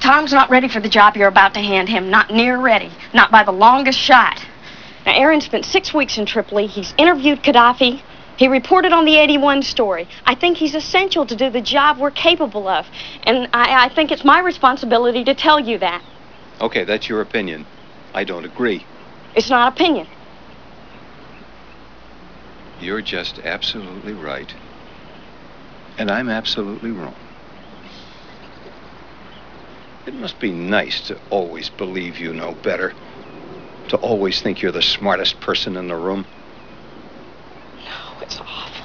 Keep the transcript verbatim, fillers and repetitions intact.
Tom's not ready for the job you're about to hand him. Not near ready. Not by the longest shot. Now, Aaron spent six weeks in Tripoli. He's interviewed Gaddafi. He reported on the eighty-one story. I think he's essential to do the job we're capable of. And I, I think it's my responsibility to tell you that. Okay, that's your opinion. I don't agree. It's not opinion. You're just absolutely right. And I'm absolutely wrong. It must be nice to always believe you know better. To always think you're the smartest person in the room. No, it's awful.